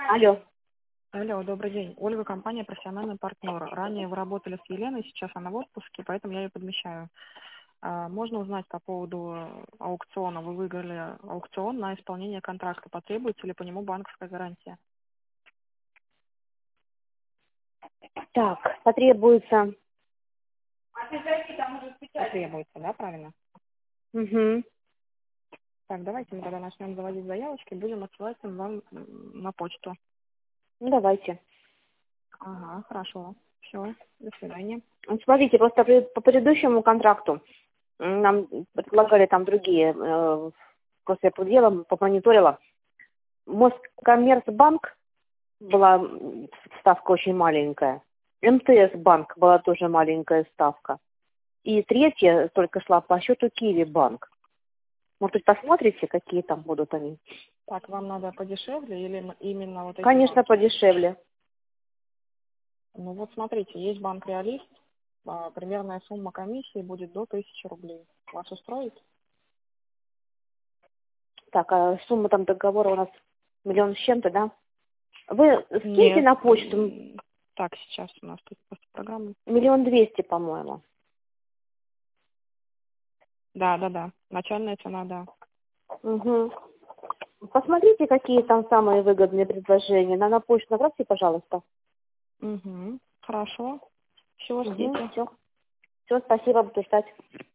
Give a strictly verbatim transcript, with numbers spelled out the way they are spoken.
Алло. Алло, добрый день. Ольга, компания «Профессиональный партнер». Ранее вы работали с Еленой, сейчас она в отпуске, поэтому я ее подмещаю. А, Можно узнать по поводу э, аукциона. Вы выиграли аукцион на исполнение контракта. Потребуется ли по нему банковская гарантия? Так, потребуется. Потребуется, да, правильно? Угу. Так, давайте мы тогда начнем заводить заявочки, будем отсылать им вам м, на почту. Ну, давайте. Ага, хорошо. Все, до свидания. Ну, смотрите, просто при- по предыдущему контракту м, нам предлагали там другие, э, просто я подъела, помониторила. Москоммерцбанк была м, ставка очень маленькая. МТС-банк была тоже маленькая ставка. И третья только шла по счету Киви-банк. Может быть, посмотрите, какие там будут они? Так, вам надо подешевле или м- именно вот эти Конечно, банки? подешевле. Ну вот смотрите, есть банк «Реалист». А, примерная сумма комиссии будет до тысячи рублей. Вас устроит? Так, а сумма там договора у нас миллион с чем-то, да? Вы скиньте Нет. на почту м, Так, сейчас у нас тут просто программа. миллион двести, по-моему. Да, да, да. Начальная цена, да. Угу. Посмотрите, какие там самые выгодные предложения. На, на почту направьте, пожалуйста. Угу. Хорошо. Чего Угу, ждите? все. Все, спасибо, буду ждать.